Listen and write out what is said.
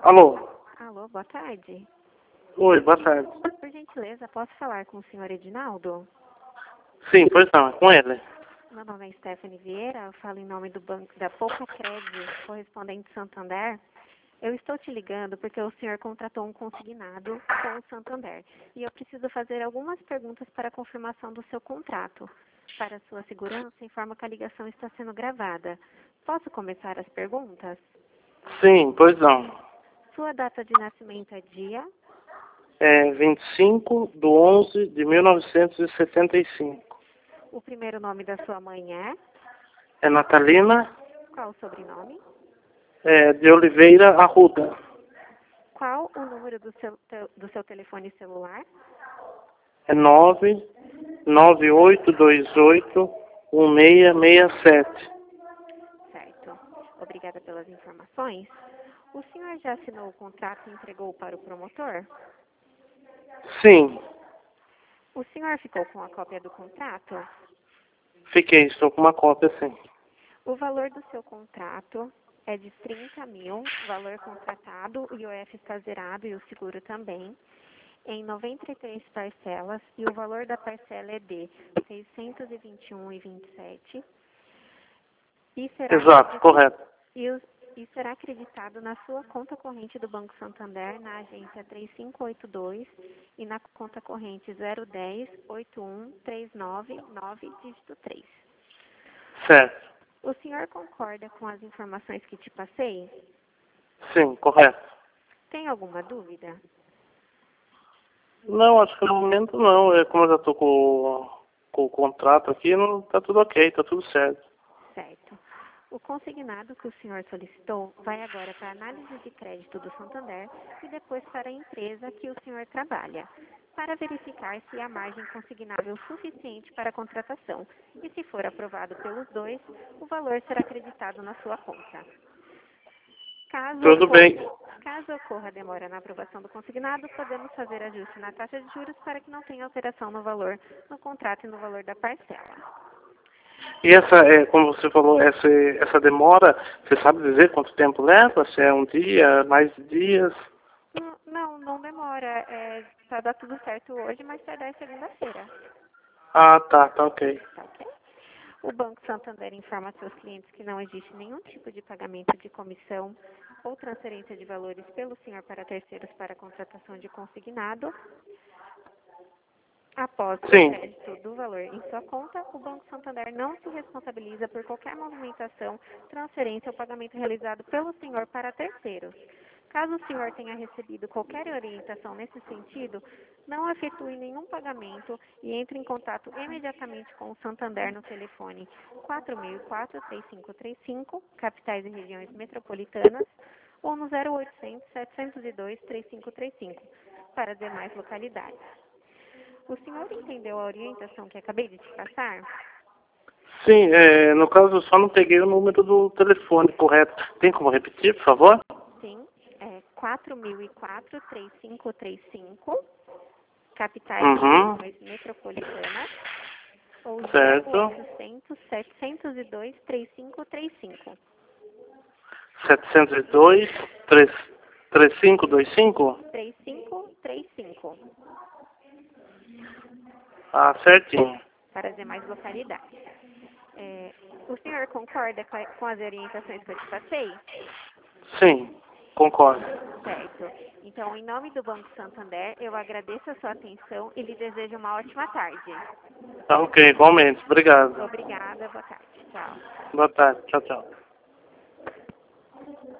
Alô? Alô, boa tarde. Oi, boa tarde. Por gentileza, posso falar com o senhor Edinaldo? Sim, pois não, é com ele. Meu nome é Stephanie Vieira, eu falo em nome do banco da Poupa Cred, correspondente Santander. Eu estou te ligando porque o senhor contratou um consignado com o Santander e eu preciso fazer algumas perguntas para a confirmação do seu contrato. Para sua segurança, informo que a ligação está sendo gravada. Posso começar as perguntas? Sim, pois não. Sua data de nascimento é dia? É 25/11/1975. O primeiro nome da sua mãe é? É Natalina Qual o sobrenome? de Oliveira Arruda. Qual o número do seu telefone celular? É 998281667. Certo. Obrigada pelas informações. O senhor já assinou o contrato e entregou para o promotor? Sim, O senhor ficou com a cópia do contrato? fiquei, estou com uma cópia sim. O valor do seu contrato é de 30 mil, valor contratado, o IOF está zerado e o seguro também, em 93 parcelas, e o valor da parcela é de 621,27 e Exato, correto. e será acreditado na sua conta corrente do Banco Santander, na agência 3582 e na conta corrente 010-81399, dígito 3. Certo. O senhor concorda com as informações que te passei? Sim, correto. Tem alguma dúvida? Não, acho que no momento não. É como eu já estou com o contrato aqui, não tá tudo ok, tá tudo certo. Certo. O consignado que o senhor solicitou vai agora para a análise de crédito do Santander e depois para a empresa que o senhor trabalha, para verificar se há margem consignável suficiente para a contratação. E se for aprovado pelos dois, o valor será acreditado na sua conta. Tudo bem. Caso ocorra demora na aprovação do consignado, podemos fazer ajuste na taxa de juros para que não tenha alteração no valor no contrato e no valor da parcela. E como você falou, essa demora, você sabe dizer quanto tempo leva? Se é um dia, mais dias? Não demora. Tá dar tudo certo hoje, mas vai dar segunda-feira. Ah, tá ok. Tá ok? O Banco Santander informa a seus clientes que não existe nenhum tipo de pagamento de comissão ou transferência de valores pelo senhor para terceiros para a contratação de consignado. Após o Sim, crédito do valor em sua conta, o Banco Santander não se responsabiliza por qualquer movimentação, transferência ou pagamento realizado pelo senhor para terceiros. Caso o senhor tenha recebido qualquer orientação nesse sentido, não efetue nenhum pagamento e entre em contato imediatamente com o Santander no telefone 4004-3535, capitais e regiões metropolitanas, ou no 0800-702-3535, para demais localidades. O senhor entendeu a orientação que acabei de te passar? sim, no caso eu só não peguei o número do telefone correto. Tem como repetir, por favor? Sim, é 4004-3535, capitais e Uhum, regiões metropolitanas, ou certo. 0800-702-3535. 702, 3525? 3535, Ah, certinho. para as demais localidades. O senhor concorda com as orientações que eu te passei? Sim, concordo. Certo. Então, em nome do Banco Santander, eu agradeço a sua atenção e lhe desejo uma ótima tarde. Tá ok, igualmente. Obrigado. Obrigada, boa tarde. Tchau. Boa tarde. Tchau, tchau.